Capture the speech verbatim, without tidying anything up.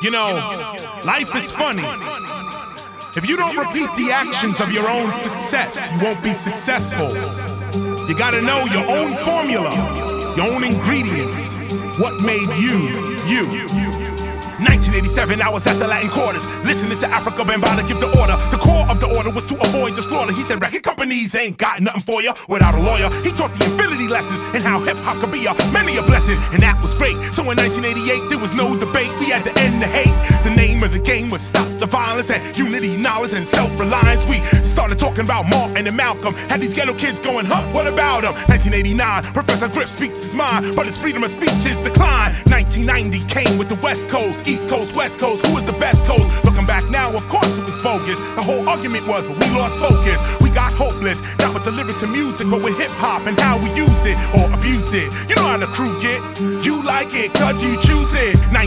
You know, life is funny. If you don't repeat the actions of your own success, you won't be successful. You gotta know your own formula, your own ingredients, what made you, you. nineteen eighty-seven, I was at the Latin Quarters, listening to Africa Bambaataa give the order. The core of the order was to avoid the slaughter. He said record companies ain't got nothing for you without a lawyer. He taught the infinity lessons and how hip-hop could be a many a blessing, and that was great. So in nineteen eighty-eight, there was no debate. We had to end the hate. The name of the game was stop the violence and unity, knowledge, and self-reliance. We started talking about Martin and Malcolm. Had these ghetto kids going, huh, what about them? nineteen eighty-nine, Professor Griff speaks his mind, but his freedom of speech is declined. nineteen ninety came with the West Coast, East Coast, West Coast, who was the best coast? Looking back now, of course it was bogus. The whole argument was, but we lost focus. We got hopeless, not with the lyrics and music, but with hip-hop and how we used it or abused it. You know how the crew get. You like it, cause you choose it.